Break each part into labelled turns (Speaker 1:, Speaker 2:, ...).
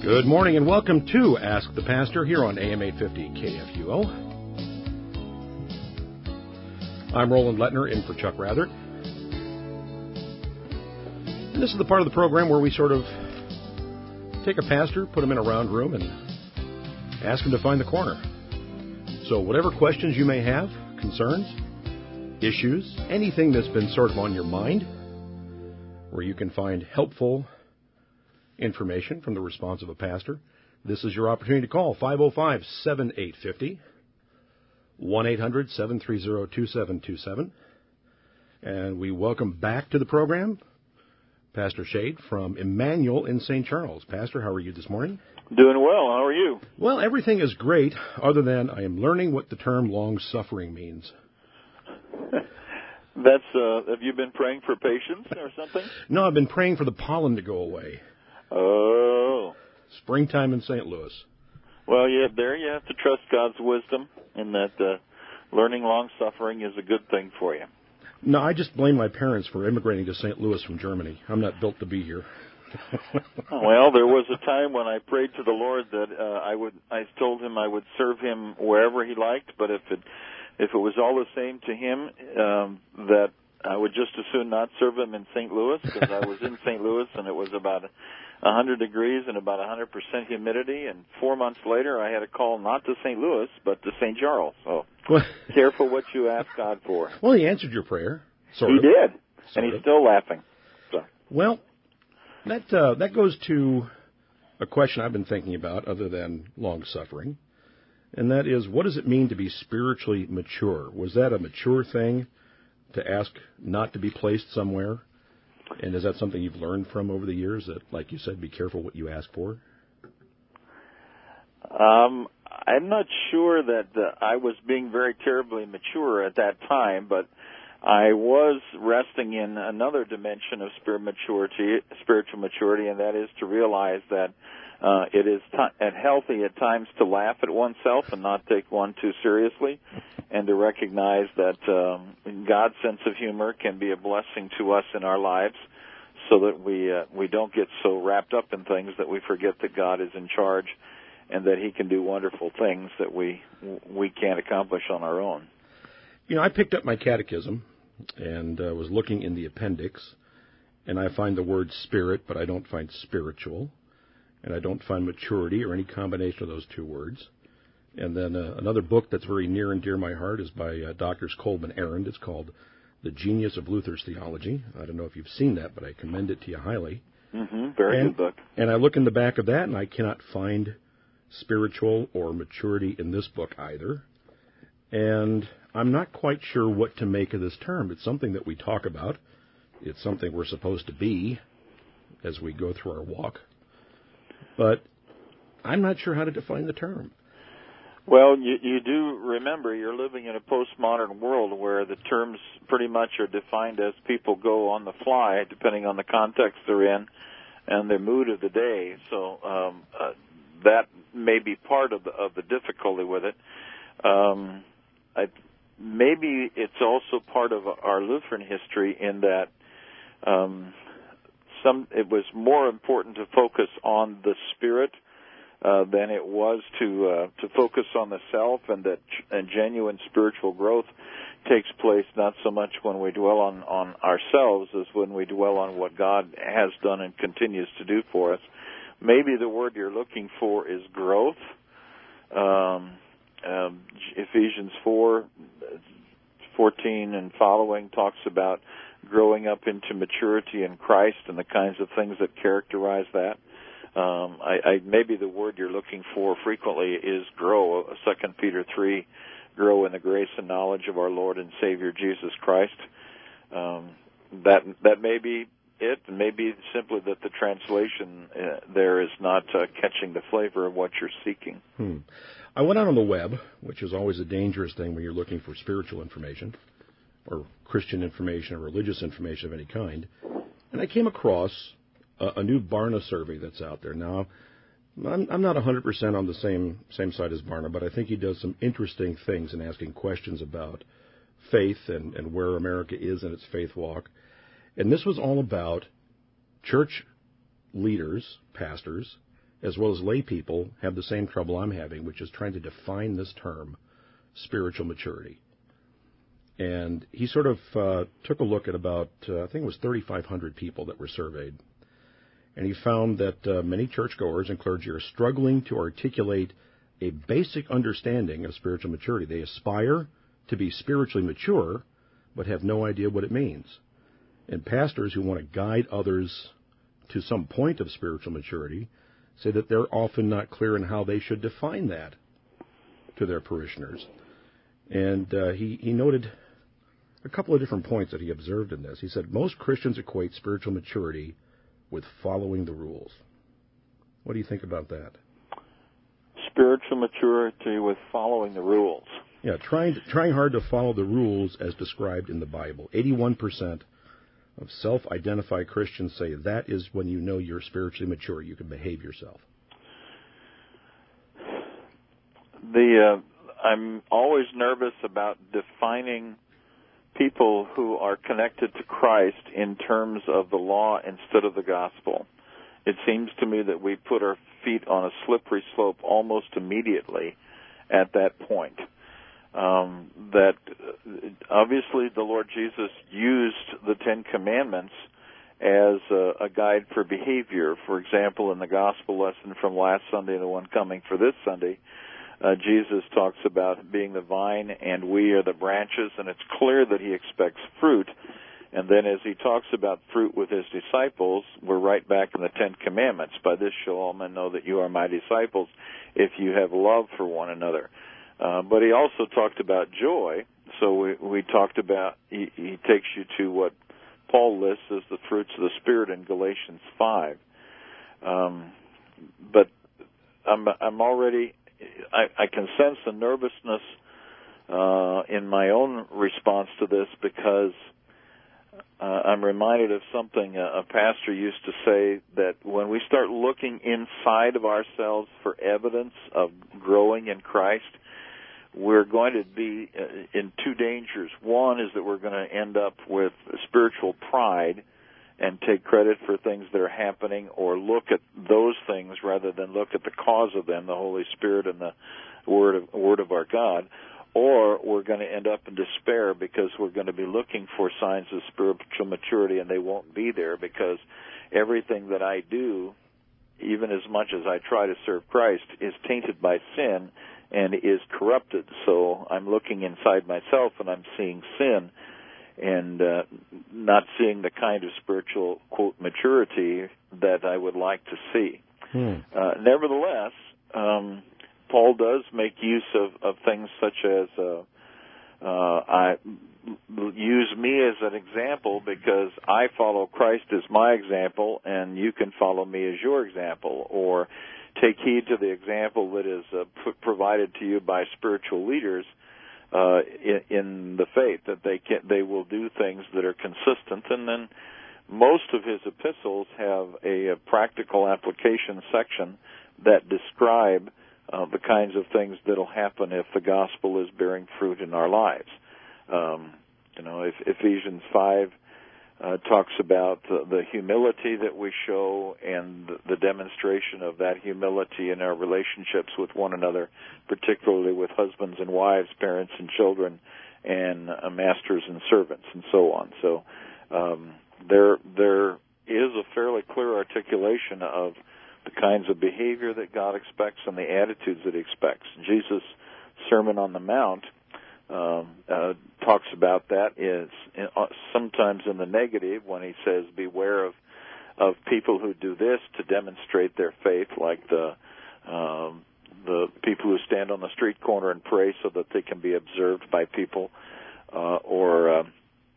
Speaker 1: Good morning and welcome to Ask the Pastor here on AM 850 KFUO. I'm Roland Lettner in for Chuck Rather. And this is the part of the program where we sort of take a pastor, put him in a round room, and ask him to find the corner. So whatever questions you may have, concerns, issues, anything that's been sort of on your mind, where you can find helpful information from the response of a pastor, this is your opportunity to call 505-7850, 1-800-730-2727. And we welcome back to the program Pastor Shade from Emmanuel in St. Charles. Pastor, how are you this morning?
Speaker 2: Doing well. How are you?
Speaker 1: Well, everything is great, other than I am learning what the term long-suffering means.
Speaker 2: Have you been praying for patience or something?
Speaker 1: No, I've been praying for the pollen to go away.
Speaker 2: Oh.
Speaker 1: Springtime in St. Louis.
Speaker 2: Well, there you have to trust God's wisdom in that learning long-suffering is a good thing for you.
Speaker 1: No, I just blame my parents for immigrating to St. Louis from Germany. I'm not built to be here.
Speaker 2: Well, there was a time when I prayed to the Lord that I told him I would serve him wherever he liked, but if it was all the same to him, that I would just as soon not serve him in St. Louis, because I was in St. Louis and it was about 100 degrees and about 100% humidity, and 4 months later I had a call not to St. Louis, but to St. Charles. So careful what you ask God for.
Speaker 1: Well, he answered your prayer.
Speaker 2: He did, and he's still laughing. So.
Speaker 1: Well, that goes to a question I've been thinking about other than long-suffering, and that is, what does it mean to be spiritually mature? Was that a mature thing to ask not to be placed somewhere? And is that something you've learned from over the years, that, like you said, be careful what you ask for?
Speaker 2: I'm not sure that I was being very terribly mature at that time, but I was resting in another dimension of spiritual maturity, and that is to realize that it is healthy at times to laugh at oneself and not take one too seriously, and to recognize that God's sense of humor can be a blessing to us in our lives, so that we don't get so wrapped up in things that we forget that God is in charge and that He can do wonderful things that we can't accomplish on our own.
Speaker 1: You know, I picked up my catechism and was looking in the appendix, and I find the word spirit, but I don't find spiritual. And I don't find maturity or any combination of those two words. And then another book that's very near and dear to my heart is by Drs. Coleman Arend. It's called The Genius of Luther's Theology. I don't know if you've seen that, but I commend it to you highly.
Speaker 2: Very good book.
Speaker 1: And I look in the back of that, and I cannot find spiritual or maturity in this book either. And I'm not quite sure what to make of this term. It's something that we talk about. It's something we're supposed to be as we go through our walk. But I'm not sure how to define the term.
Speaker 2: Well, you do remember you're living in a postmodern world where the terms pretty much are defined as people go on the fly, depending on the context they're in and the mood of the day. So that may be part of the difficulty with it. Maybe it's also part of our Lutheran history in that it was more important to focus on the spirit than it was to focus on the self, and that genuine spiritual growth takes place not so much when we dwell on ourselves as when we dwell on what God has done and continues to do for us. Maybe the word you're looking for is growth. Ephesians 4:14 and following talks about growing up into maturity in Christ and the kinds of things that characterize that. Maybe the word you're looking for frequently is grow. 2 Peter 3, grow in the grace and knowledge of our Lord and Savior Jesus Christ. That may be it, and maybe simply that the translation there is not catching the flavor of what you're seeking.
Speaker 1: I went out on the web, which is always a dangerous thing when you're looking for spiritual information or Christian information or religious information of any kind, and I came across a new Barna survey that's out there. Now, I'm not 100% on the same side as Barna, but I think he does some interesting things in asking questions about faith and where America is in its faith walk. And this was all about church leaders, pastors, as well as lay people, have the same trouble I'm having, which is trying to define this term, spiritual maturity. And he sort of took a look at about, I think it was 3,500 people that were surveyed. And he found that many churchgoers and clergy are struggling to articulate a basic understanding of spiritual maturity. They aspire to be spiritually mature, but have no idea what it means. And pastors who want to guide others to some point of spiritual maturity say that they're often not clear in how they should define that to their parishioners. And he noted a couple of different points that he observed in this. He said, most Christians equate spiritual maturity with following the rules. What do you think about that?
Speaker 2: Spiritual maturity with following the rules.
Speaker 1: Yeah, trying hard to follow the rules as described in the Bible. 81% of self-identified Christians say that is when you know you're spiritually mature. You can behave yourself.
Speaker 2: I'm always nervous about defining people who are connected to Christ in terms of the law instead of the gospel. It seems to me that we put our feet on a slippery slope almost immediately at that point. That obviously the Lord Jesus used the Ten Commandments as a guide for behavior. For example, in the gospel lesson from last Sunday and the one coming for this Sunday, Jesus talks about being the vine and we are the branches, and it's clear that he expects fruit. And then as he talks about fruit with his disciples, we're right back in the Ten Commandments. By this shall all men know that you are my disciples, if you have love for one another. But he also talked about joy. So we talked about, he takes you to what Paul lists as the fruits of the Spirit in Galatians 5. But I'm already, I can sense the nervousness in my own response to this, because I'm reminded of something a pastor used to say, that when we start looking inside of ourselves for evidence of growing in Christ, we're going to be in two dangers. One is that we're going to end up with spiritual pride and take credit for things that are happening, or look at those things rather than look at the cause of them, the Holy Spirit and the Word of our God. Or we're going to end up in despair because we're going to be looking for signs of spiritual maturity, and they won't be there, because everything that I do, even as much as I try to serve Christ, is tainted by sin and is corrupted. So I'm looking inside myself and I'm seeing sin and not seeing the kind of spiritual, quote, maturity that I would like to see. Nevertheless, Paul does make use of things such as I use me as an example, because I follow Christ as my example and you can follow me as your example, or take heed to the example that is provided to you by spiritual leaders in the faith, that they will do things that are consistent. And then most of his epistles have a practical application section that describe the kinds of things that will happen if the gospel is bearing fruit in our lives. If Ephesians 5 talks about the humility that we show and the demonstration of that humility in our relationships with one another, particularly with husbands and wives, parents and children, and masters and servants, and so on. So there is a fairly clear articulation of the kinds of behavior that God expects and the attitudes that he expects. Jesus' Sermon on the Mount talks about that, is sometimes in the negative, when he says, beware of people who do this to demonstrate their faith, like the people who stand on the street corner and pray so that they can be observed by people, or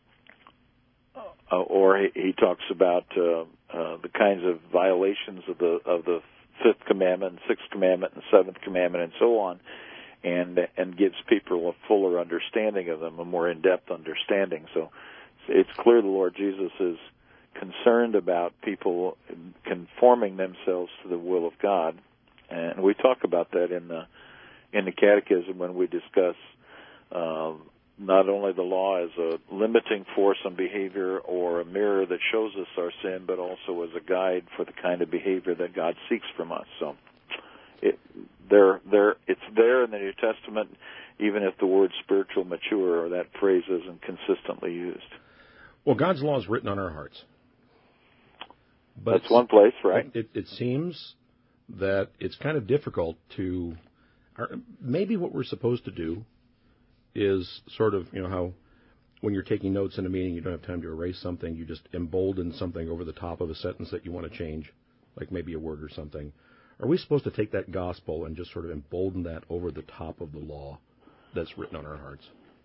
Speaker 2: he talks about the kinds of violations of the Fifth Commandment, Sixth Commandment, and Seventh Commandment, and so on, and gives people a fuller understanding of them, a more in-depth understanding. So it's clear the Lord Jesus is concerned about people conforming themselves to the will of God, and we talk about that in the Catechism when we discuss not only the law as a limiting force on behavior or a mirror that shows us our sin, but also as a guide for the kind of behavior that God seeks from us. So it's there in the New Testament, even if the word spiritual mature or that phrase isn't consistently used.
Speaker 1: Well, God's law is written on our hearts. But
Speaker 2: that's one place, right?
Speaker 1: It seems that it's kind of difficult to, maybe what we're supposed to do is sort of, how when you're taking notes in a meeting, you don't have time to erase something, you just embolden something over the top of a sentence that you want to change, like maybe a word or something. Are we supposed to take that gospel and just sort of embolden that over the top of the law that's written on our hearts?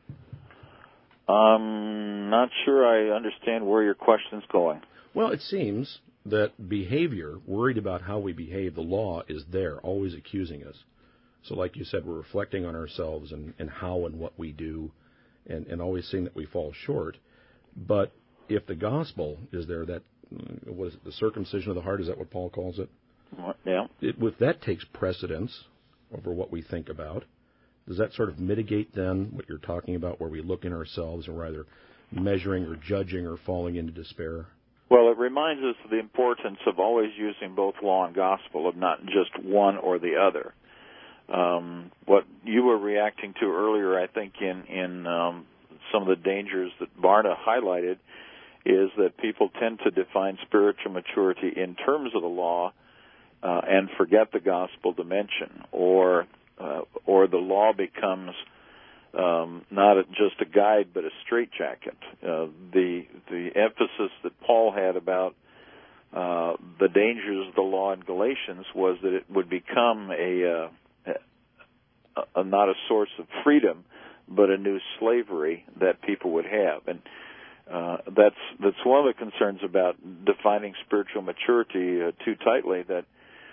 Speaker 2: I'm not sure I understand where your question's going.
Speaker 1: Well, it seems that behavior, worried about how we behave, the law is there, always accusing us. So like you said, we're reflecting on ourselves and how and what we do and always seeing that we fall short. But if the gospel is there, that, what is it, the circumcision of the heart, is that what Paul calls it?
Speaker 2: Yeah.
Speaker 1: If that takes precedence over what we think about, does that sort of mitigate then what you're talking about, where we look in ourselves and we're either measuring or judging or falling into despair?
Speaker 2: Well, it reminds us of the importance of always using both law and gospel, of not just one or the other. What you were reacting to earlier, I think, in some of the dangers that Barna highlighted, is that people tend to define spiritual maturity in terms of the law and forget the gospel dimension, or the law becomes not just a guide but a straitjacket. The emphasis that Paul had about the dangers of the law in Galatians was that it would become not a source of freedom, but a new slavery that people would have. And that's one of the concerns about defining spiritual maturity too tightly, that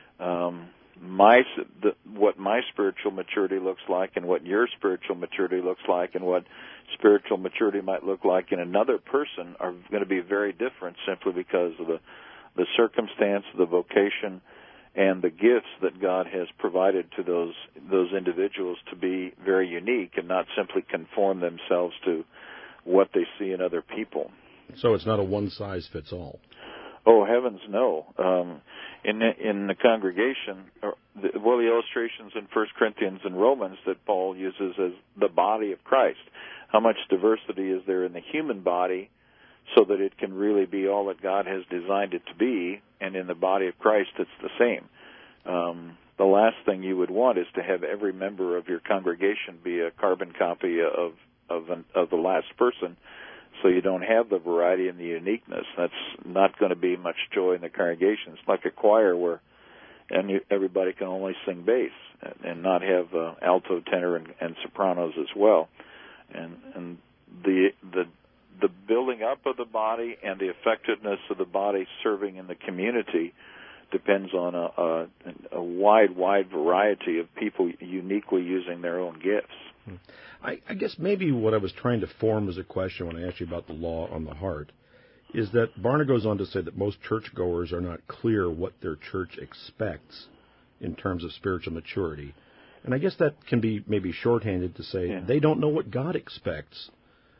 Speaker 2: what my spiritual maturity looks like and what your spiritual maturity looks like and what spiritual maturity might look like in another person are going to be very different, simply because of the circumstance, the vocation, and the gifts that God has provided to those individuals to be very unique and not simply conform themselves to what they see in other people.
Speaker 1: So it's not a one-size-fits-all.
Speaker 2: Oh, heavens, no. In the congregation, the illustrations in 1 Corinthians and Romans that Paul uses as the body of Christ. How much diversity is there in the human body so that it can really be all that God has designed it to be, and in the body of Christ it's the same. The last thing you would want is to have every member of your congregation be a carbon copy of the last person, so you don't have the variety and the uniqueness. That's not going to be much joy in the congregation. It's like a choir where everybody can only sing bass and not have alto, tenor, and sopranos as well. And the building up of the body and the effectiveness of the body serving in the community depends on a wide variety of people uniquely using their own gifts.
Speaker 1: I guess maybe what I was trying to form as a question when I asked you about the law on the heart is that Barna goes on to say that most churchgoers are not clear what their church expects in terms of spiritual maturity. And I guess that can be maybe shorthanded to say they don't know what God expects.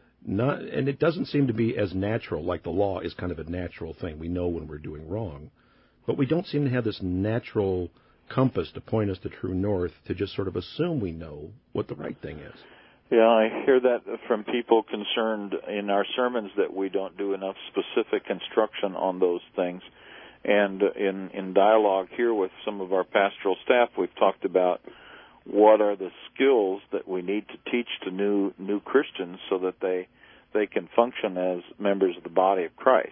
Speaker 1: And it doesn't seem to be as natural, like the law is kind of a natural thing. We know when we're doing wrong. But we don't seem to have this natural compass to point us to true north, to just sort of assume we know what the right thing is.
Speaker 2: Yeah, I hear that from people concerned in our sermons that we don't do enough specific instruction on those things. And in dialogue here with some of our pastoral staff, we've talked about what are the skills that we need to teach to new Christians so that they can function as members of the body of Christ.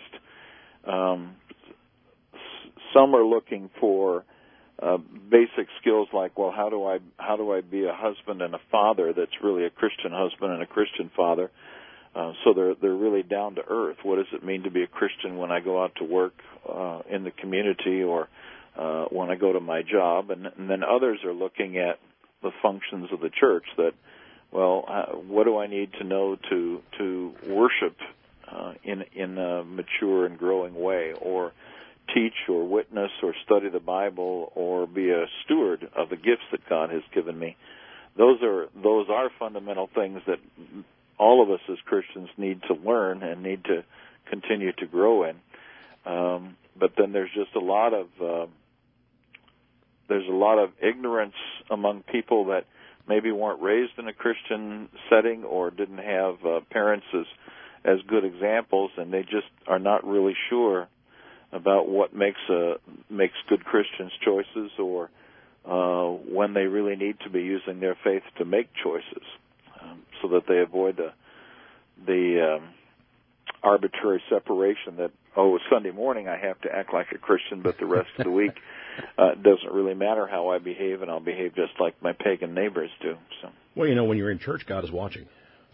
Speaker 2: Some are looking for basic skills like, well, how do I be a husband and a father that's really a Christian husband and a Christian father? So they're really down to earth. What does it mean to be a Christian when I go out to work in the community or when I go to my job? And then others are looking at the functions of the church. That, well, what do I need to know to worship in a mature and growing way, or teach or witness or study the Bible or be a steward of the gifts that God has given me? Those are fundamental things that all of us as Christians need to learn and need to continue to grow in. But then there's just a lot of ignorance among people that maybe weren't raised in a Christian setting or didn't have parents as good examples, and they just are not really sure about what makes good Christians choices, or when they really need to be using their faith to make choices, so that they avoid the arbitrary separation that, Sunday morning I have to act like a Christian, but the rest of the week it doesn't really matter how I behave, and I'll behave just like my pagan neighbors do. So.
Speaker 1: Well, when you're in church, God is watching.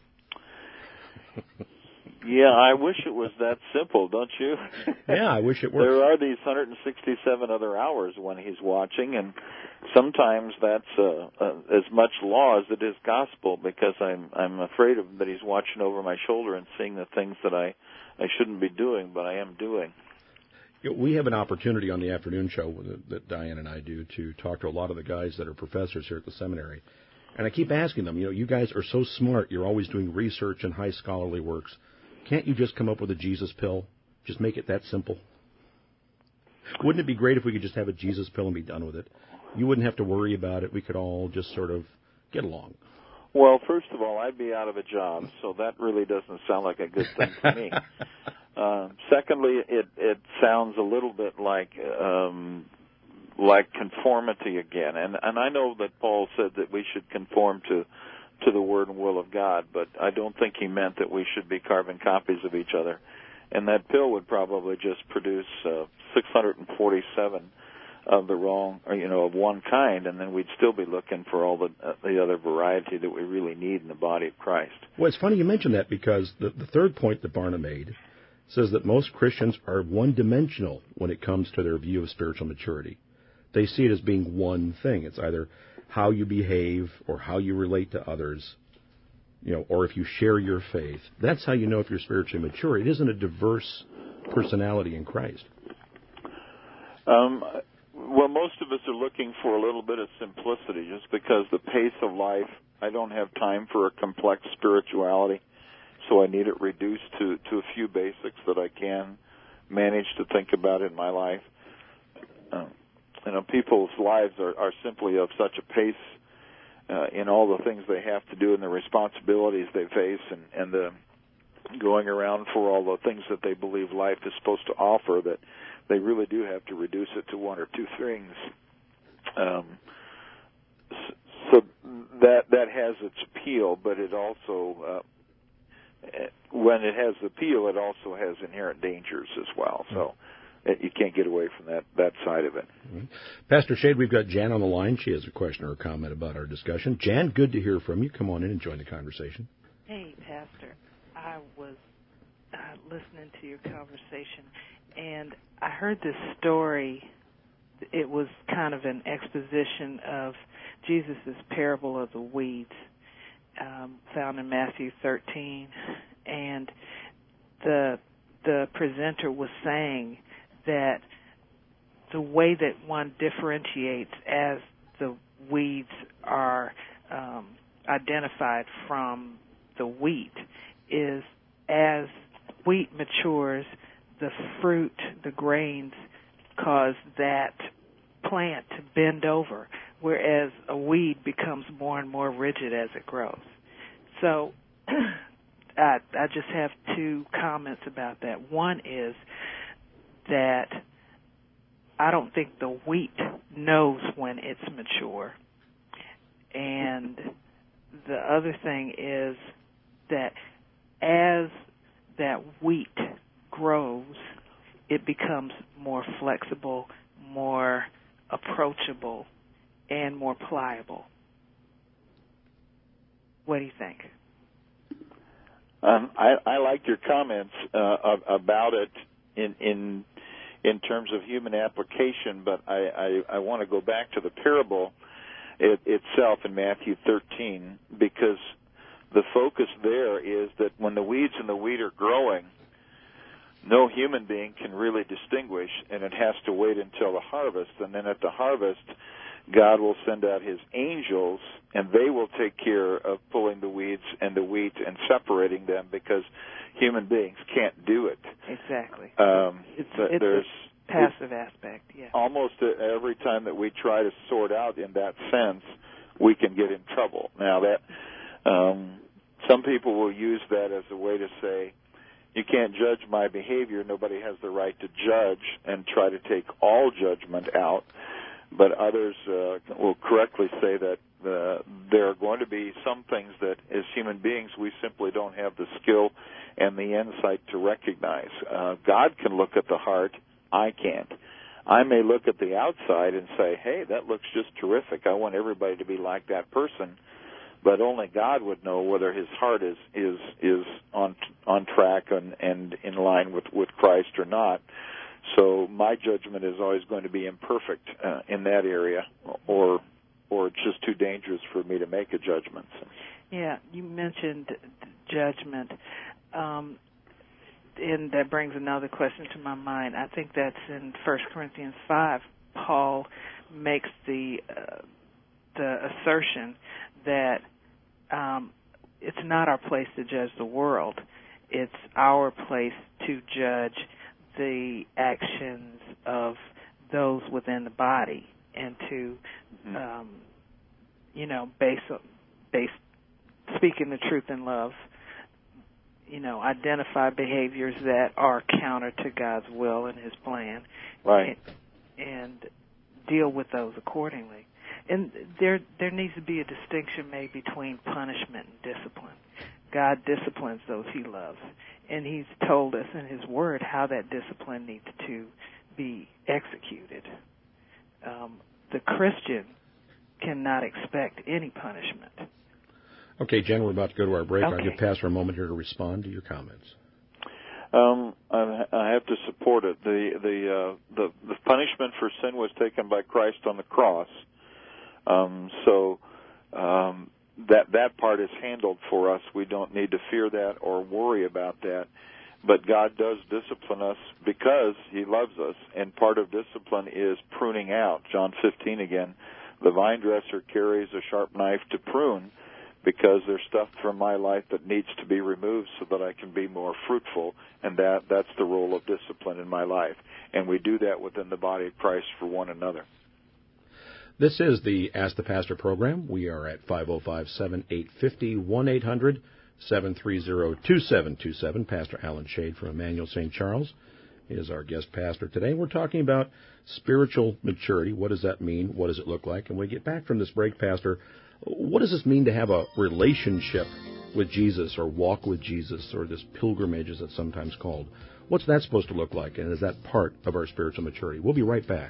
Speaker 2: Yeah, I wish it was that simple, don't you?
Speaker 1: Yeah, I wish it were.
Speaker 2: There are these 167 other hours when He's watching, and sometimes that's as much law as it is gospel, because I'm afraid that He's watching over my shoulder and seeing the things that I shouldn't be doing, but I am doing.
Speaker 1: We have an opportunity on the afternoon show that Diane and I do to talk to a lot of the guys that are professors here at the seminary. And I keep asking them, you guys are so smart. You're always doing research and high scholarly works. Can't you just come up with a Jesus pill? Just make it that simple? Wouldn't it be great if we could just have a Jesus pill and be done with it? You wouldn't have to worry about it. We could all just sort of get along.
Speaker 2: Well, first of all, I'd be out of a job, so that really doesn't sound like a good thing for me. Secondly, it sounds a little bit like conformity again, and I know that Paul said that we should conform to the Word and will of God, but I don't think he meant that we should be carbon copies of each other. And that pill would probably just produce 647 of the wrong, of one kind, and then we'd still be looking for all the other variety that we really need in the body of Christ.
Speaker 1: Well, it's funny you mention that, because the third point that Barna made says that most Christians are one-dimensional when it comes to their view of spiritual maturity. They see it as being one thing. It's either how you behave or how you relate to others, or if you share your faith. That's how you know if you're spiritually mature. It isn't a diverse personality in Christ.
Speaker 2: Well, most of us are looking for a little bit of simplicity, just because the pace of life, I don't have time for a complex spirituality, so I need it reduced to a few basics that I can manage to think about in my life. People's lives are simply of such a pace in all the things they have to do and the responsibilities they face and the going around for all the things that they believe life is supposed to offer, that they really do have to reduce it to one or two things. So that has its appeal, but it also, when it has appeal, it also has inherent dangers as well. So you can't get away from that side of it.
Speaker 1: Mm-hmm. Pastor Shade, we've got Jan on the line. She has a question or a comment about our discussion. Jan, good to hear from you. Come on in and join the conversation.
Speaker 3: Hey, Pastor. I was listening to your conversation, and I heard this story. It was kind of an exposition of Jesus' parable of the weeds, found in Matthew 13. And the presenter was saying that the way that one differentiates as the weeds are identified from the wheat is as wheat matures, the fruit, the grains, cause that plant to bend over, whereas a weed becomes more and more rigid as it grows. So I just have two comments about that. One is that I don't think the wheat knows when it's mature. And the other thing is that as that wheat grows, it becomes more flexible, more approachable, and more pliable. What do you think?
Speaker 2: I liked your comments about it in terms of human application, but I want to go back to the parable itself in Matthew 13, because the focus there is that when the weeds and the wheat are growing, no human being can really distinguish, and it has to wait until the harvest. And then at the harvest, God will send out His angels, and they will take care of pulling the weeds and the wheat and separating them, because human beings can't do it.
Speaker 3: Exactly.
Speaker 2: It's
Speaker 3: a passive aspect, yeah.
Speaker 2: Almost every time that we try to sort out in that sense, we can get in trouble. Now, that some people will use that as a way to say, you can't judge my behavior. Nobody has the right to judge, and try to take all judgment out. But others will correctly say that there are going to be some things that, as human beings, we simply don't have the skill and the insight to recognize. God can look at the heart. I can't. I may look at the outside and say, hey, that looks just terrific. I want everybody to be like that person. But only God would know whether his heart is on track and in line with Christ or not. So my judgment is always going to be imperfect in that area, or it's just too dangerous for me to make a judgment.
Speaker 3: Yeah, you mentioned judgment, and that brings another question to my mind. I think that's in 1 Corinthians 5. Paul makes the assertion that it's not our place to judge the world. It's our place to judge the actions of those within the body, and to, base speaking the truth in love, identify behaviors that are counter to God's will and His plan,
Speaker 2: right,
Speaker 3: and deal with those accordingly. And there needs to be a distinction made between punishment and discipline. God disciplines those He loves, and He's told us in His Word how that discipline needs to be executed. The Christian cannot expect any punishment.
Speaker 1: Okay, Jen, we're about to go to our break.
Speaker 3: Okay.
Speaker 1: I'll give Pastor a moment here to respond to your comments.
Speaker 2: I have to support it. The punishment for sin was taken by Christ on the cross. That part is handled for us. We don't need to fear that or worry about that. But God does discipline us because He loves us, and part of discipline is pruning out. John 15 again, the vine dresser carries a sharp knife to prune, because there's stuff from my life that needs to be removed so that I can be more fruitful, and that's the role of discipline in my life. And we do that within the body of Christ for one another.
Speaker 1: This is the Ask the Pastor program. We are at 505-7850, 1-800-730-2727. Pastor Alan Shade from Emmanuel St. Charles is our guest pastor today. We're talking about spiritual maturity. What does that mean? What does it look like? And when we get back from this break, Pastor, what does this mean to have a relationship with Jesus, or walk with Jesus, or this pilgrimage as it's sometimes called? What's that supposed to look like, and is that part of our spiritual maturity? We'll be right back.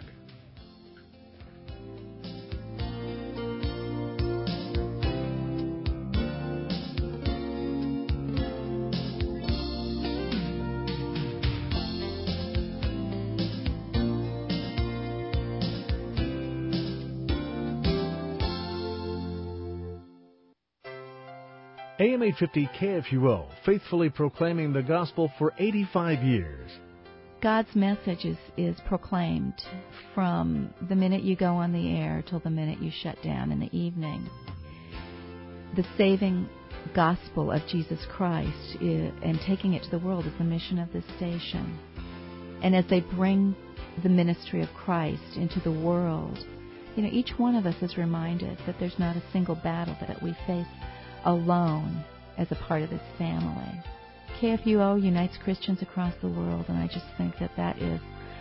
Speaker 4: AM 850 KFUO, faithfully proclaiming the gospel for 85 years.
Speaker 5: God's message is proclaimed from the minute you go on the air till the minute you shut down in the evening. The saving gospel of Jesus Christ and taking it to the world is the mission of this station. And as they bring the ministry of Christ into the world, each one of us is reminded that there's not a single battle that we face alone as a part of this family. KFUO unites Christians across the world, and I just think that is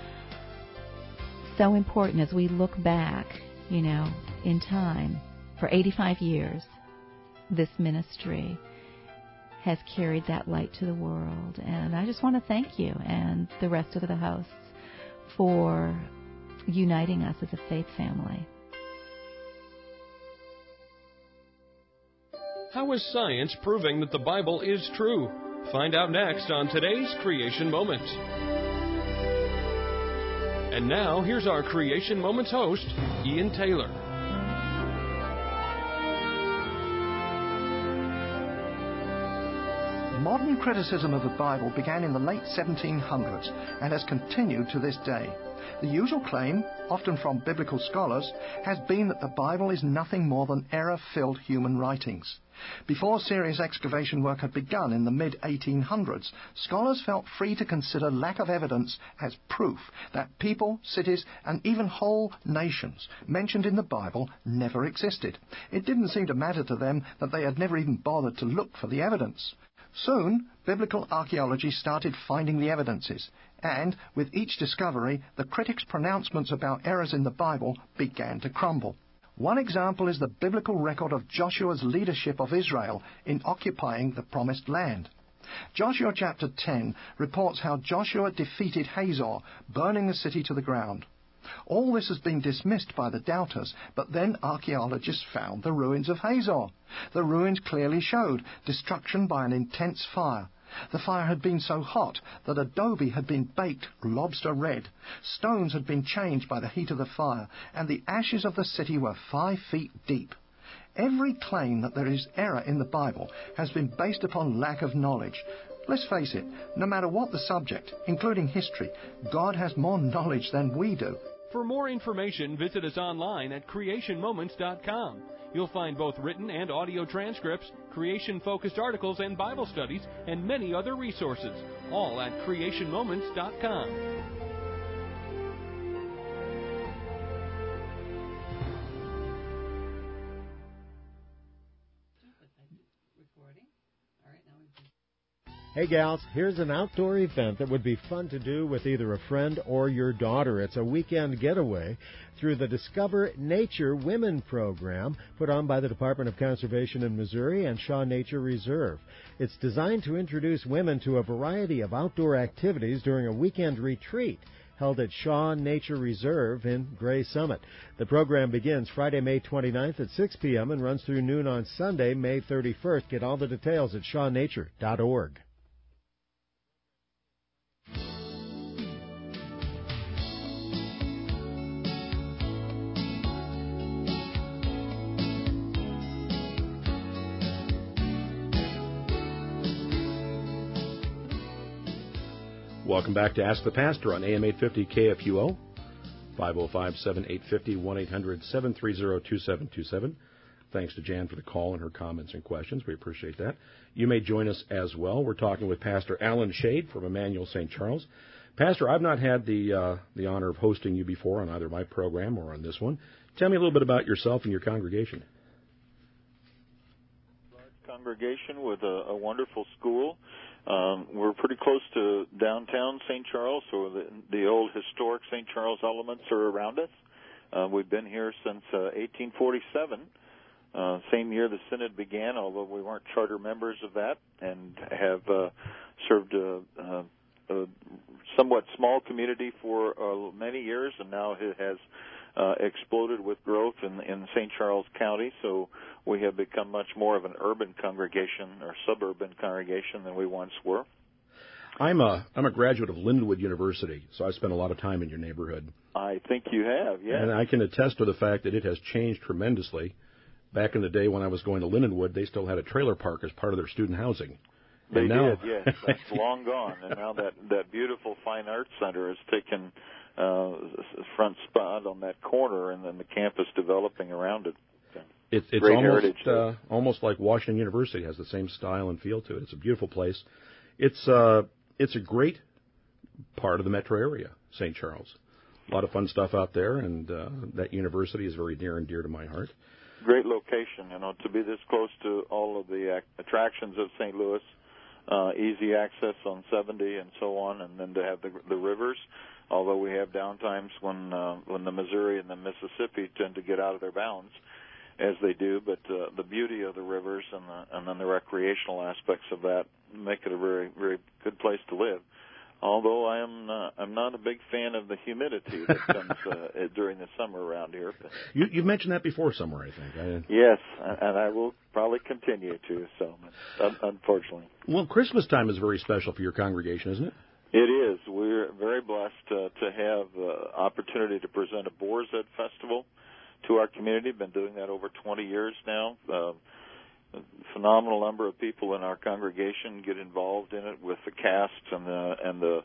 Speaker 5: so important as we look back, in time. For 85 years, this ministry has carried that light to the world, and I just want to thank you and the rest of the hosts for uniting us as a faith family.
Speaker 6: How is science proving that the Bible is true? Find out next on today's Creation Moment. And now, here's our Creation Moments host, Ian Taylor.
Speaker 7: Modern criticism of the Bible began in the late 1700s and has continued to this day. The usual claim, often from biblical scholars, has been that the Bible is nothing more than error-filled human writings. Before serious excavation work had begun in the mid-1800s, scholars felt free to consider lack of evidence as proof that people, cities, and even whole nations mentioned in the Bible never existed. It didn't seem to matter to them that they had never even bothered to look for the evidence. Soon, biblical archaeology started finding the evidences, and with each discovery, the critics' pronouncements about errors in the Bible began to crumble. One example is the biblical record of Joshua's leadership of Israel in occupying the Promised Land. Joshua chapter 10 reports how Joshua defeated Hazor, burning the city to the ground. All this has been dismissed by the doubters, but then archaeologists found the ruins of Hazor. The ruins clearly showed destruction by an intense fire. The fire had been so hot that adobe had been baked lobster red. Stones had been changed by the heat of the fire, and the ashes of the city were 5 feet deep. Every claim that there is error in the Bible has been based upon lack of knowledge. Let's face it, no matter what the subject, including history, God has more knowledge than we do.
Speaker 6: For more information, visit us online at creationmoments.com. You'll find both written and audio transcripts, creation-focused articles and Bible studies, and many other resources, all at creationmoments.com.
Speaker 8: Hey gals, here's an outdoor event that would be fun to do with either a friend or your daughter. It's a weekend getaway through the Discover Nature Women program put on by the Department of Conservation in Missouri and Shaw Nature Reserve. It's designed to introduce women to a variety of outdoor activities during a weekend retreat held at Shaw Nature Reserve in Gray Summit. The program begins Friday, May 29th at 6 p.m. and runs through noon on Sunday, May 31st. Get all the details at shawnature.org.
Speaker 1: Welcome back to Ask the Pastor on AM 850 KFUO, 505-7850, 1-800-730-2727. Thanks to Jan for the call and her comments and questions. We appreciate that. You may join us as well. We're talking with Pastor Alan Shade from Emmanuel St. Charles. Pastor, I've not had the honor of hosting you before on either my program or on this one. Tell me a little bit about yourself and your congregation.
Speaker 2: Large congregation with a wonderful school. We're pretty close to downtown St. Charles, so the old historic St. Charles elements are around us. We've been here since 1847, same year the Synod began, although we weren't charter members of that, and have served a somewhat small community for many years, and now it has exploded with growth in St. Charles County, so we have become much more of an urban congregation or suburban congregation than we once were.
Speaker 1: I'm a graduate of Lindenwood University, so I spent a lot of time in your neighborhood.
Speaker 2: I think you have, yes.
Speaker 1: And I can attest to the fact that it has changed tremendously. Back in the day when I was going to Lindenwood, they still had a trailer park as part of their student housing.
Speaker 2: They did, yes. That's long gone. And now that beautiful fine arts center has taken front spot on that corner, and then the campus developing around it.
Speaker 1: It's almost like Washington University has the same style and feel to it. It's a beautiful place. It's a great part of the metro area, St. Charles. A lot of fun stuff out there, and that university is very near and dear to my heart.
Speaker 2: Great location, to be this close to all of the attractions of St. Louis, easy access on 70 and so on, and then to have the rivers. Although we have downtimes when the Missouri and the Mississippi tend to get out of their bounds, as they do, but the beauty of the rivers and then the recreational aspects of that make it a very, very good place to live. Although I'm not a big fan of the humidity that comes during the summer around here.
Speaker 1: You've mentioned that before somewhere, I think.
Speaker 2: Yes, and I will probably continue to, so unfortunately.
Speaker 1: Well, Christmas time is very special for your congregation, isn't it?
Speaker 2: It is. We're very blessed to have the opportunity to present a Boar's Head Festival to our community. Been doing that over 20 years now. a phenomenal number of people in our congregation get involved in it, with the cast and the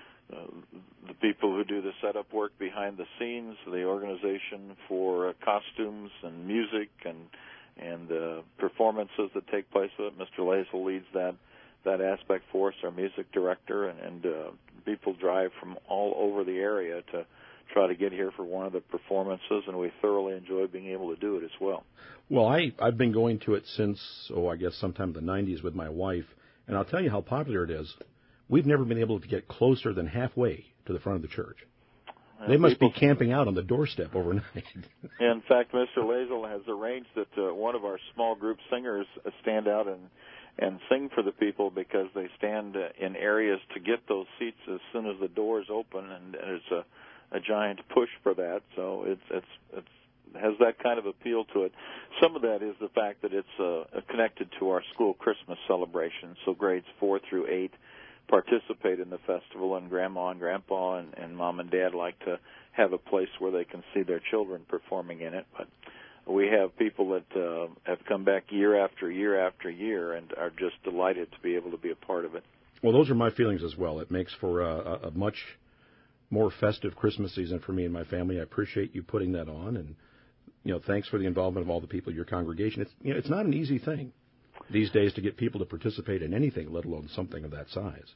Speaker 2: people who do the setup work behind the scenes, the organization for costumes and music and performances that take place. Mr. Lazel leads that aspect for us, our music director, and people drive from all over the area to try to get here for one of the performances, and we thoroughly enjoy being able to do it as well.
Speaker 1: Well, I've been going to it since, I guess sometime in the 90s with my wife, and I'll tell you how popular it is. We've never been able to get closer than halfway to the front of the church. They must be camping out on the doorstep overnight.
Speaker 2: In fact, Mr. Lazel has arranged that one of our small group singers stand out and sing for the people, because they stand in areas to get those seats as soon as the doors open, and it's a giant push for that. So it has that kind of appeal to it. Some of that is the fact that it's connected to our school Christmas celebration. So grades 4 through 8 participate in the festival, and Grandma and Grandpa and Mom and Dad like to have a place where they can see their children performing in it. But we have people that have come back year after year after year and are just delighted to be able to be a part of it.
Speaker 1: Well, those are my feelings as well. It makes for a much more festive Christmas season for me and my family. I appreciate you putting that on, and thanks for the involvement of all the people in your congregation. It's not an easy thing these days to get people to participate in anything, let alone something of that size.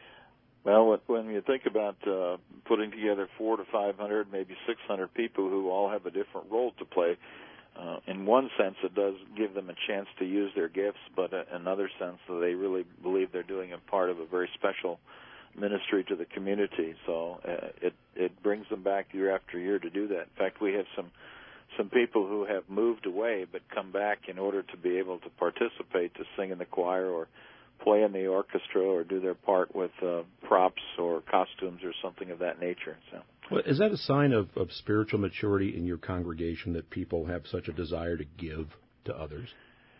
Speaker 2: Well, when you think about putting together 400 to 500, maybe 600 people who all have a different role to play, in one sense it does give them a chance to use their gifts, but in another sense they really believe they're doing a part of a very special ministry to the community. So it brings them back year after year to do that. In fact, we have some people who have moved away but come back in order to be able to participate, to sing in the choir or play in the orchestra or do their part with props or costumes or something of that nature. So,
Speaker 1: well, is that a sign of spiritual maturity in your congregation, that people have such a desire to give to others?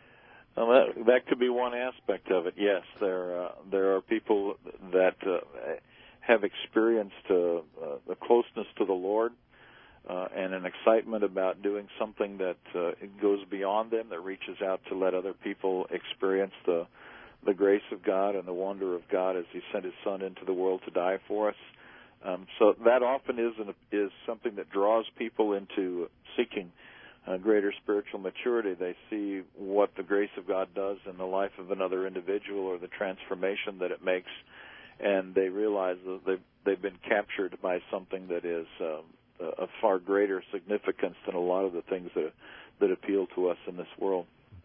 Speaker 2: Well, that could be one aspect of it. Yes, there are people that have experienced the closeness to the Lord and an excitement about doing something that goes beyond them, that reaches out to let other people experience the grace of God and the wonder of God as He sent His Son into the world to die for us. So that often is something that draws people into seeking greater spiritual maturity. They see what the grace of God does in the life of another individual, or the transformation that it makes, and they realize that they've been captured by something that is of far greater significance than a lot of the things that appeal to us in this world.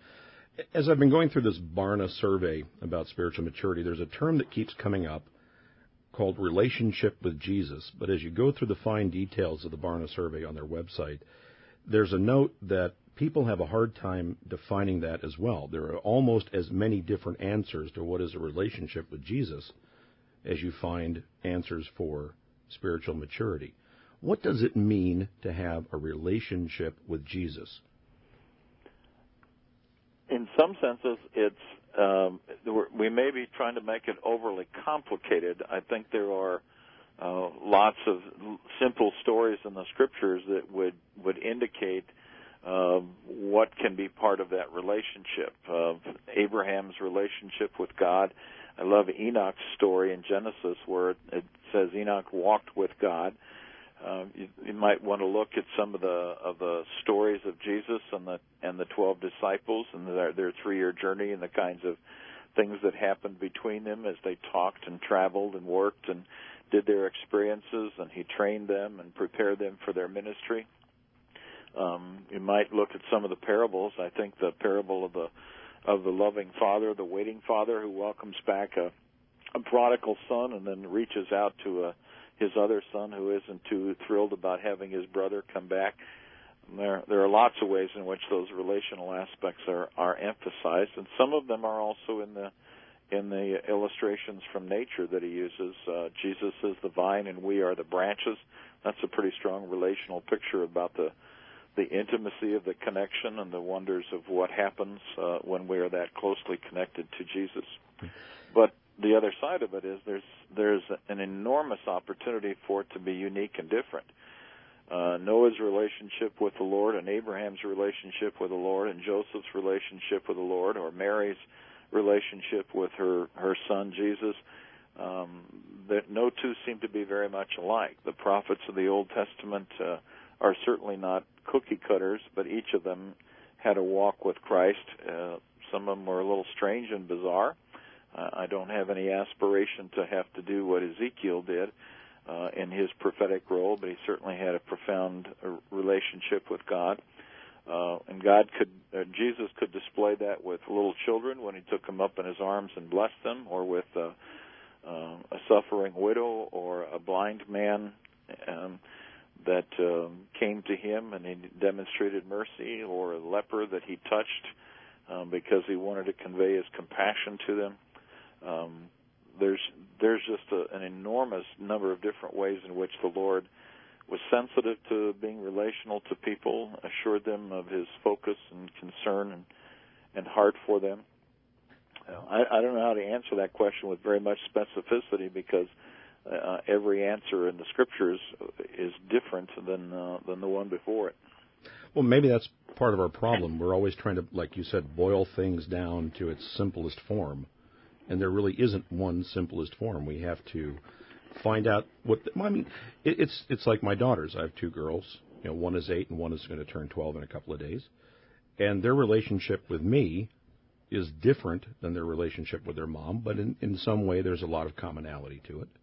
Speaker 1: As I've been going through this Barna survey about spiritual maturity, there's a term that keeps coming up called relationship with Jesus. But as you go through the fine details of the Barna survey on their website, there's a note that people have a hard time defining that as well. There are almost as many different answers to what is a relationship with Jesus as you find answers for spiritual maturity. What does it mean to have a relationship with Jesus?
Speaker 2: In some senses, we may be trying to make it overly complicated. I think there are lots of simple stories in the Scriptures that would indicate what can be part of that relationship. Abraham's relationship with God. I love Enoch's story in Genesis, where it says Enoch walked with God. You might want to look at some of the stories of Jesus and the 12 disciples and their 3-year journey, and the kinds of things that happened between them as they talked and traveled and worked and did their experiences, and He trained them and prepared them for their ministry. You might look at some of the parables. I think the parable of the loving father, the waiting father, who welcomes back a prodigal son and then reaches out to his other son who isn't too thrilled about having his brother come back. There are lots of ways in which those relational aspects are emphasized, and some of them are also in the illustrations from nature that He uses. Jesus is the vine and we are the branches. That's a pretty strong relational picture about the intimacy of the connection and the wonders of what happens when we are that closely connected to Jesus. But the other side of it is there's an enormous opportunity for it to be unique and different. Noah's relationship with the Lord and Abraham's relationship with the Lord and Joseph's relationship with the Lord, or Mary's relationship with her son Jesus, that no two seem to be very much alike. The prophets of the Old Testament are certainly not cookie cutters, but each of them had a walk with Christ. Some of them were a little strange and bizarre. I don't have any aspiration to have to do what Ezekiel did in his prophetic role, but he certainly had a profound relationship with God. And Jesus could display that with little children when he took them up in his arms and blessed them, or with a suffering widow or a blind man that came to him and he demonstrated mercy, or a leper that he touched because he wanted to convey his compassion to them. There's just an enormous number of different ways in which the Lord was sensitive to being relational to people, assured them of his focus and concern and heart for them. I don't know how to answer that question with very much specificity, because every answer in the Scriptures is different than the one before it.
Speaker 1: Well, maybe that's part of our problem. We're always trying to, like you said, boil things down to its simplest form. And there really isn't one simplest form. We have to find out it's like my daughters. I have two girls. One is 8 and one is going to turn 12 in a couple of days. And their relationship with me is different than their relationship with their mom, but in some way there's a lot of commonality to it.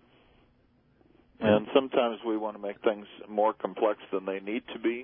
Speaker 2: And sometimes we want to make things more complex than they need to be.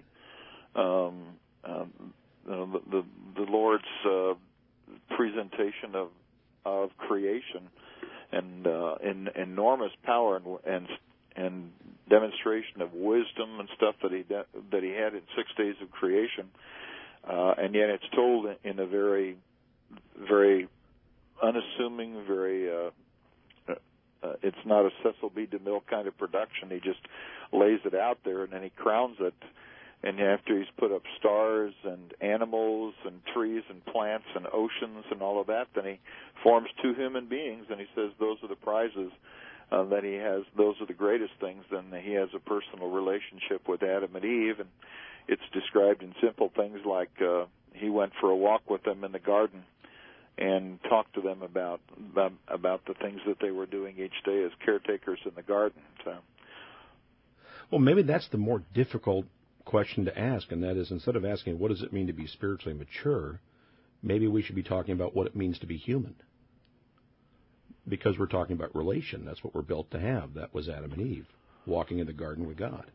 Speaker 2: The Lord's presentation of creation and enormous power and demonstration of wisdom and stuff that he had in 6 days of creation, and yet it's told in a very, very unassuming, very it's not a Cecil B. DeMille kind of production. He just lays it out there, and then he crowns it. And after he's put up stars and animals and trees and plants and oceans and all of that, then he forms 2 human beings, and he says those are the prizes that he has. Those are the greatest things. Then he has a personal relationship with Adam and Eve, and it's described in simple things like he went for a walk with them in the garden and talked to them about the things that they were doing each day as caretakers in the garden. So.
Speaker 1: Well, maybe that's the more difficult question to ask, and that is, instead of asking what does it mean to be spiritually mature, maybe we should be talking about what it means to be human. Because we're talking about relation. That's what we're built to have. That was Adam and Eve, walking in the garden with God.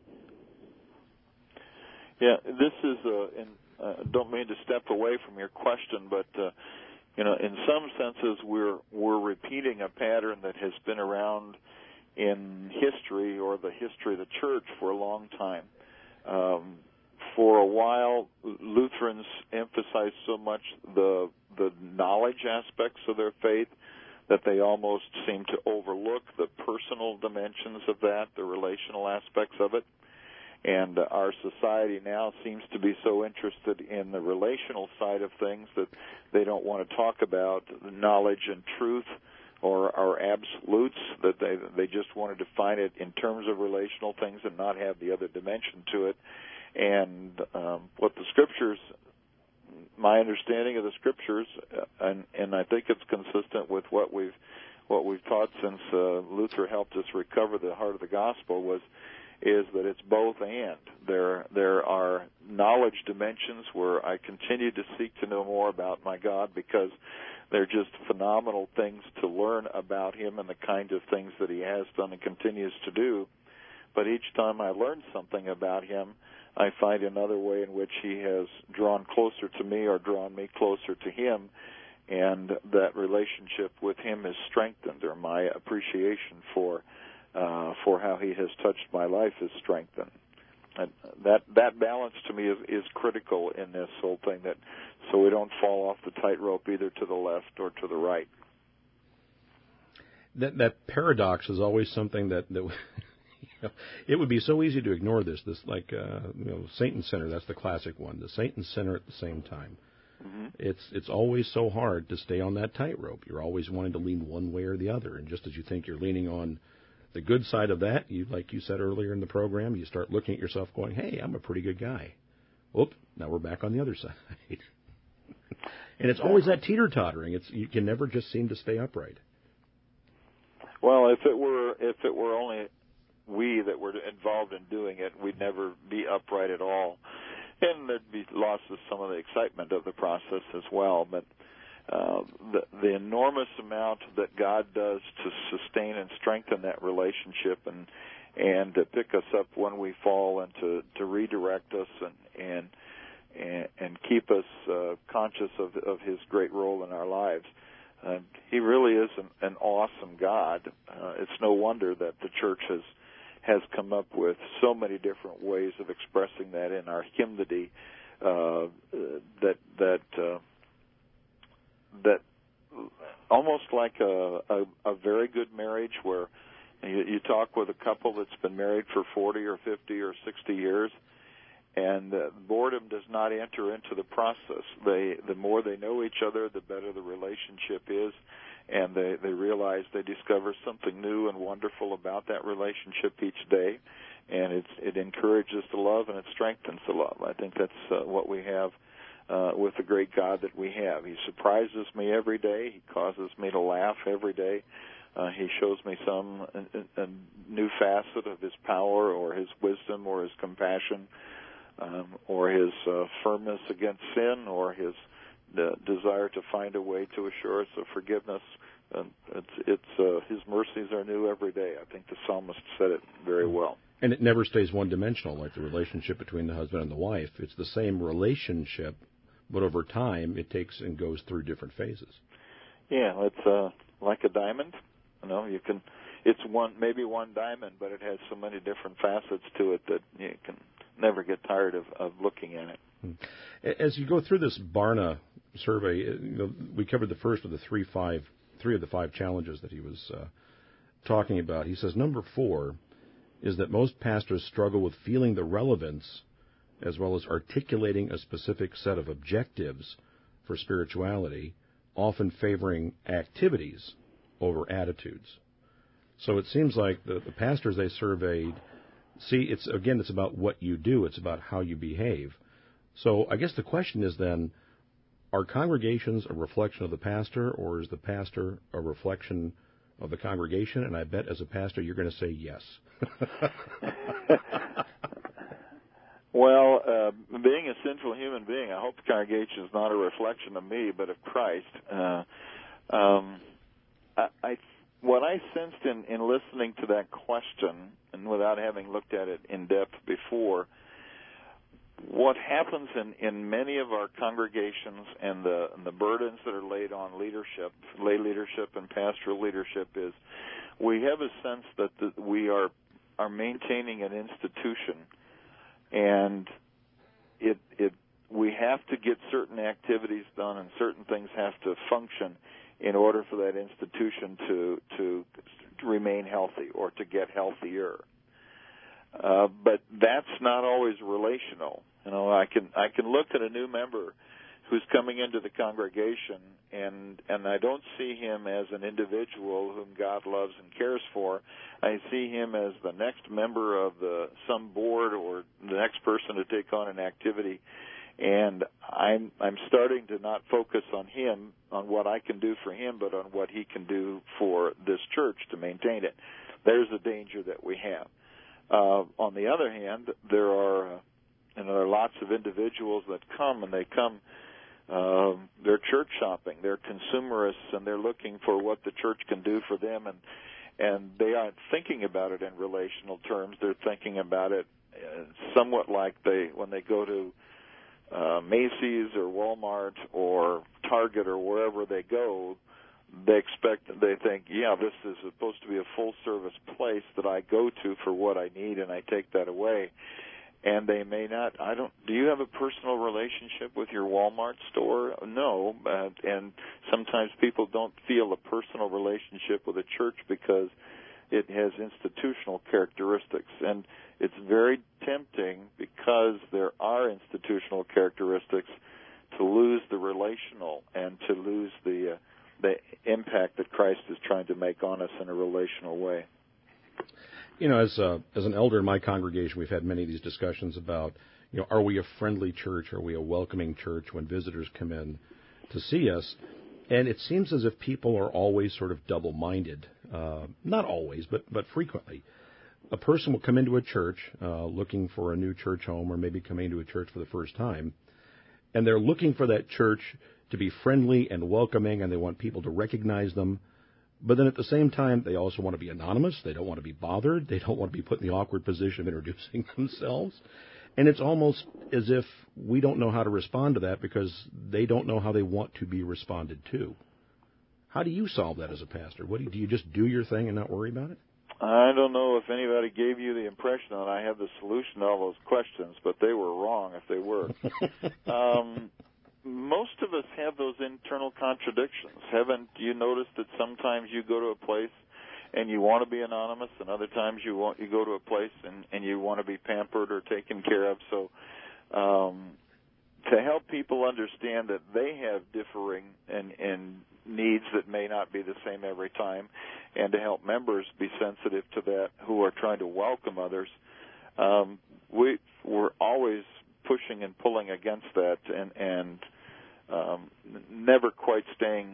Speaker 2: Yeah, this is, don't mean to step away from your question, but in some senses we're repeating a pattern that has been around in history, or the history of the church, for a long time. For a while, Lutherans emphasized so much the knowledge aspects of their faith that they almost seem to overlook the personal dimensions of that, the relational aspects of it. And our society now seems to be so interested in the relational side of things that they don't want to talk about knowledge and truth or absolutes, that they just want to define it in terms of relational things and not have the other dimension to it. And what the Scriptures, my understanding of the Scriptures, and I think it's consistent with what we've taught since Luther helped us recover the heart of the gospel, is that it's both and. There are knowledge dimensions where I continue to seek to know more about my God, because they're just phenomenal things to learn about him and the kind of things that he has done and continues to do. But each time I learn something about him, I find another way in which he has drawn closer to me or drawn me closer to him, and that relationship with him is strengthened, or my appreciation for how he has touched my life is strengthened. And that balance to me is critical in this whole thing, that so we don't fall off the tightrope either to the left or to the right.
Speaker 1: That paradox is always something that it would be so easy to ignore this like saint and sinner. That's the classic one, the saint and sinner at the same time. Mm-hmm. It's always so hard to stay on that tightrope. You're always wanting to lean one way or the other, and just as you think you're leaning on The good side of that, like you said earlier in the program, you start looking at yourself going, hey, I'm a pretty good guy. Whoop, now we're back on the other side. And it's always that teeter-tottering. You can never just seem to stay upright.
Speaker 2: Well, if it were only we that were involved in doing it, we'd never be upright at all. And there'd be lost of some of the excitement of the process as well. But the enormous amount that God does to sustain and strengthen that relationship and to pick us up when we fall and to redirect us and keep us conscious of His great role in our lives. He really is an awesome God. It's no wonder that the church has come up with so many different ways of expressing that in our hymnody. That almost like a very good marriage where you talk with a couple that's been married for 40 or 50 or 60 years, and boredom does not enter into the process. The more they know each other, the better the relationship is, and they realize they discover something new and wonderful about that relationship each day, and it encourages the love and it strengthens the love. I think that's what we have with the great God that we have. He surprises me every day. He causes me to laugh every day. He shows me some a new facet of His power or His wisdom or His compassion or His firmness against sin or His desire to find a way to assure us of forgiveness. His mercies are new every day. I think the psalmist said it very well.
Speaker 1: And it never stays one-dimensional like the relationship between the husband and the wife. It's the same relationship, but over time it takes and goes through different phases. Yeah,
Speaker 2: it's like a diamond. It's maybe one diamond, but it has so many different facets to it that you can never get tired of looking at it.
Speaker 1: As you go through this Barna survey, we covered the first of the three of the five challenges that he was talking about. He says number 4 is that most pastors struggle with feeling the relevance as well as articulating a specific set of objectives for spirituality, often favoring activities over attitudes. So it seems like the pastors they surveyed, it's about what you do. It's about how you behave. So I guess the question is then, are congregations a reflection of the pastor, or is the pastor a reflection of the congregation? And I bet as a pastor you're going to say yes.
Speaker 2: Well, being a sinful human being, I hope the congregation is not a reflection of me, but of Christ. What I sensed in listening to that question, and without having looked at it in depth before, what happens in many of our congregations and the burdens that are laid on leadership, lay leadership and pastoral leadership, is we have a sense that we are maintaining an institution, and we have to get certain activities done and certain things have to function in order for that institution to remain healthy or to get healthier. But that's not always relational. I can look at a new member who's coming into the congregation, and I don't see him as an individual whom God loves and cares for. I see him as the next member of some board or the next person to take on an activity. And I'm starting to not focus on him, on what I can do for him, but on what he can do for this church to maintain it. There's a danger that we have. On the other hand, there are lots of individuals that come, and they come, they're church shopping, they're consumerists, and they're looking for what the church can do for them, and they aren't thinking about it in relational terms. They're thinking about it somewhat like when they go to Macy's or Walmart or Target or wherever they go, they think, yeah, this is supposed to be a full-service place that I go to for what I need, and I take that away. And they may not. Do you have a personal relationship with your Walmart store? No. And sometimes people don't feel a personal relationship with a church because it has institutional characteristics. And it's very tempting, because there are institutional characteristics, to lose the relational and to lose the impact that Christ is trying to make on us in a relational way.
Speaker 1: As an elder in my congregation, we've had many of these discussions about, are we a friendly church? Are we a welcoming church when visitors come in to see us? And it seems as if people are always sort of double-minded. Not always, but frequently. A person will come into a church looking for a new church home, or maybe coming to a church for the first time, and they're looking for that church to be friendly and welcoming, and they want people to recognize them. But then at the same time, they also want to be anonymous. They don't want to be bothered. They don't want to be put in the awkward position of introducing themselves. And it's almost as if we don't know how to respond to that because they don't know how they want to be responded to. How do you solve that as a pastor? Do you just do your thing and not worry about it?
Speaker 2: I don't know if anybody gave you the impression that I had the solution to all those questions, but they were wrong if they were. Most of us have those internal contradictions. Haven't you noticed that sometimes you go to a place and you want to be anonymous, and other times you go to a place and you want to be pampered or taken care of? So to help people understand that they have differing and needs that may not be the same every time, and to help members be sensitive to that who are trying to welcome others, we're always pushing and pulling against that and never quite staying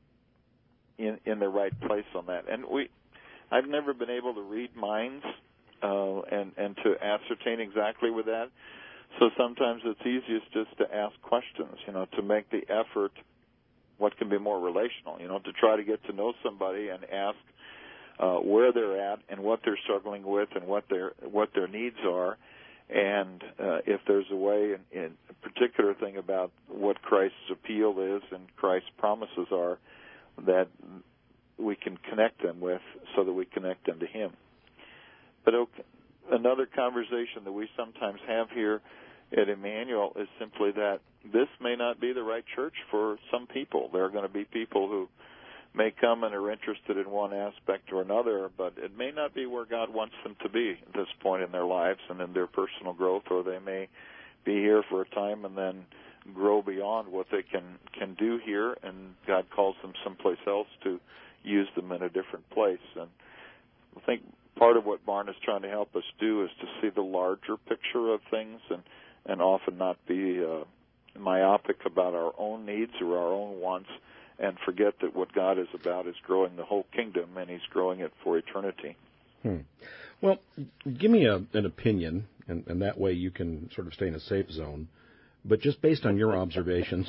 Speaker 2: in the right place on that. And I've never been able to read minds and to ascertain exactly with that. So sometimes it's easiest just to ask questions, to make the effort what can be more relational, to try to get to know somebody and ask where they're at and what they're struggling with and what their needs are. And if there's a way, in a particular thing about what Christ's appeal is and Christ's promises are, that we can connect them with so that we connect them to Him. But another conversation that we sometimes have here at Emmanuel is simply that this may not be the right church for some people. There are going to be people who may come and are interested in one aspect or another, but it may not be where God wants them to be at this point in their lives and in their personal growth, or they may be here for a time and then grow beyond what they can do here, and God calls them someplace else to use them in a different place. And I think part of what Barna's trying to help us do is to see the larger picture of things and often not be myopic about our own needs or our own wants, and forget that what God is about is growing the whole kingdom, and He's growing it for eternity.
Speaker 1: Well, give me an opinion, and that way you can sort of stay in a safe zone. But just based on your observations,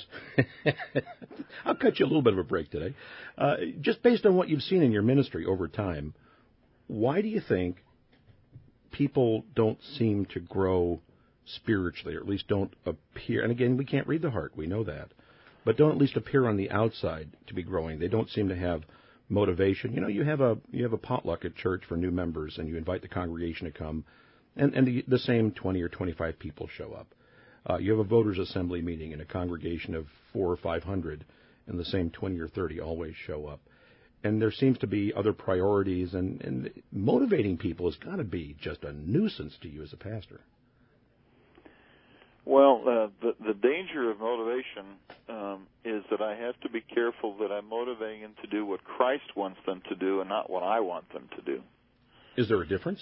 Speaker 1: I'll cut you a little bit of a break today. Just based on what you've seen in your ministry over time, why do you think people don't seem to grow spiritually, or at least don't appear? And again, we can't read the heart, we know that. But don't at least appear on the outside to be growing. They don't seem to have motivation. You have a potluck at church for new members, and you invite the congregation to come, and the same 20 or 25 people show up. You have a voters' assembly meeting in a congregation of 400 or 500, and the same 20 or 30 always show up. And there seems to be other priorities, and motivating people has got to be just a nuisance to you as a pastor.
Speaker 2: Well, the danger of motivation is that I have to be careful that I'm motivating them to do what Christ wants them to do and not what I want them to do.
Speaker 1: Is there a difference?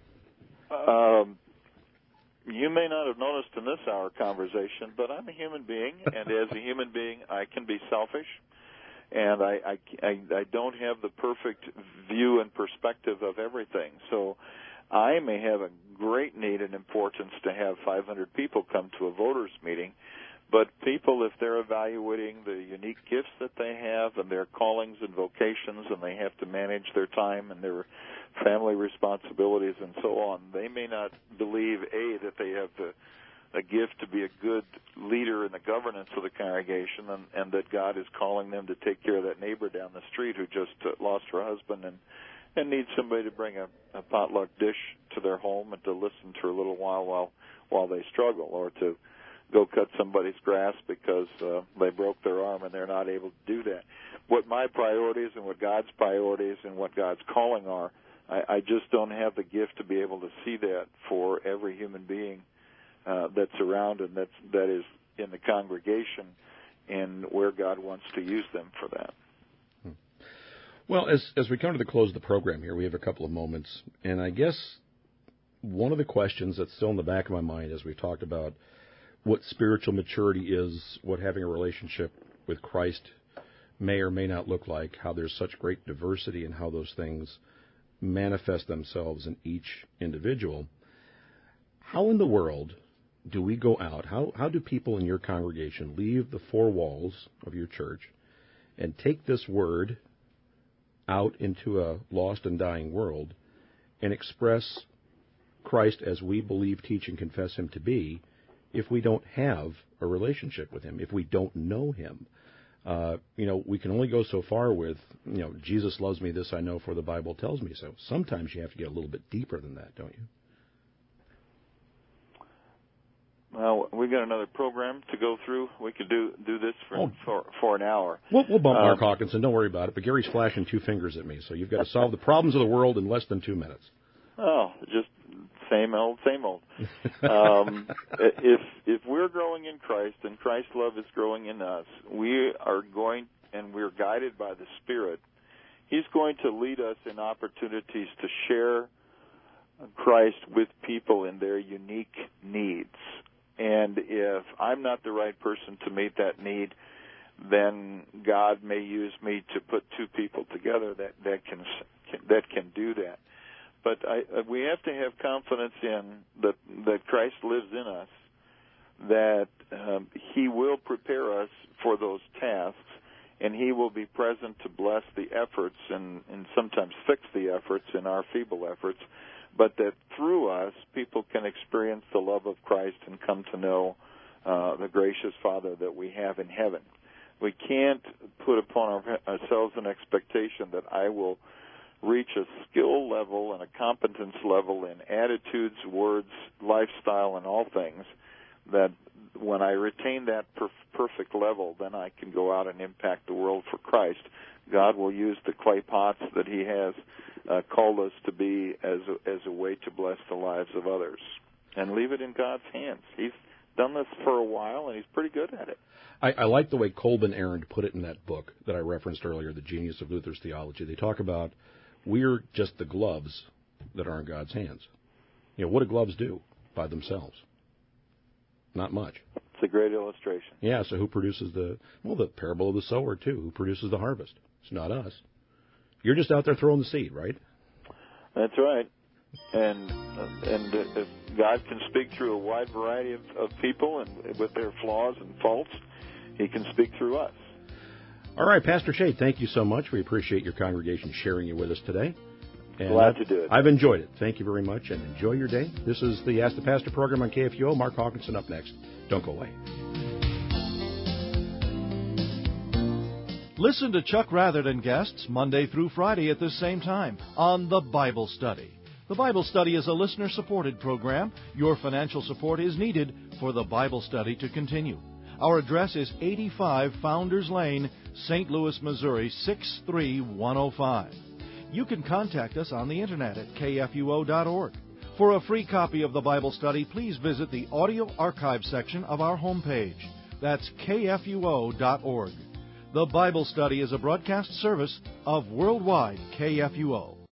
Speaker 2: You may not have noticed in this hour conversation, but I'm a human being, and as a human being, I can be selfish, and I don't have the perfect view and perspective of everything. So I may have a great need and importance to have 500 people come to a voters meeting, but people, if they're evaluating the unique gifts that they have and their callings and vocations, and they have to manage their time and their family responsibilities and so on, they may not believe, A, that they have a gift to be a good leader in the governance of the congregation, and that God is calling them to take care of that neighbor down the street who just lost her husband and needs somebody to bring a potluck dish to their home and to listen to her a little while they struggle, or to go cut somebody's grass because they broke their arm and they're not able to do that. What my priorities and what God's priorities and what God's calling are, I just don't have the gift to be able to see that for every human being that's around and that is in the congregation and where God wants to use them for that.
Speaker 1: Well, as we come to the close of the program here, we have a couple of moments, and I guess one of the questions that's still in the back of my mind as we've talked about what spiritual maturity is, what having a relationship with Christ may or may not look like, how there's such great diversity in how those things manifest themselves in each individual. How in the world do we go out? How do people in your congregation leave the four walls of your church and take this word out into a lost and dying world and express Christ as we believe, teach, and confess Him to be if we don't have a relationship with Him, if we don't know Him? We can only go so far with, Jesus loves me, this I know, for the Bible tells me so. Sometimes you have to get a little bit deeper than that, don't you?
Speaker 2: Well, we've got another program to go through. We could do this for an hour.
Speaker 1: We'll bump Mark Hawkinson. Don't worry about it. But Gary's flashing two fingers at me, so you've got to solve the problems of the world in less than 2 minutes.
Speaker 2: Oh, just same old, same old. If we're growing in Christ and Christ's love is growing in us, we are going, and we're guided by the Spirit. He's going to lead us in opportunities to share Christ with people in their unique needs. And if I'm not the right person to meet that need, then God may use me to put two people together that can do that. But we have to have confidence in that Christ lives in us, that He will prepare us for those tasks, and He will be present to bless the efforts and sometimes fix the efforts in our feeble efforts, but that through us, people can experience the love of Christ and come to know the gracious Father that we have in heaven. We can't put upon ourselves an expectation that I will reach a skill level and a competence level in attitudes, words, lifestyle, and all things, that when I retain that perfect level, then I can go out and impact the world for Christ. God will use the clay pots that He has called us to be as a way to bless the lives of others, and leave it in God's hands. He's done this for a while, and He's pretty good at it.
Speaker 1: I like the way Kolben Aron put it in that book that I referenced earlier, The Genius of Luther's Theology. They talk about we're just the gloves that are in God's hands. What do gloves do by themselves? Not much.
Speaker 2: It's a great illustration.
Speaker 1: Yeah, so who produces the parable of the sower, too? Who produces the harvest? It's not us. You're just out there throwing the seed, right?
Speaker 2: That's right. And if God can speak through a wide variety of people and with their flaws and faults, He can speak through us.
Speaker 1: All right, Pastor Shade, thank you so much. We appreciate your congregation sharing it with us today. And
Speaker 2: glad to do it.
Speaker 1: I've enjoyed it. Thank you very much, and enjoy your day. This is the Ask the Pastor program on KFUO. Mark Hawkinson up next. Don't go away.
Speaker 9: Listen to Chuck Rather and guests Monday through Friday at this same time on The Bible Study. The Bible Study is a listener-supported program. Your financial support is needed for The Bible Study to continue. Our address is 85 Founders Lane, St. Louis, Missouri, 63105. You can contact us on the Internet at kfuo.org. For a free copy of the Bible Study, please visit the audio archive section of our homepage. That's kfuo.org. The Bible Study is a broadcast service of Worldwide KFUO.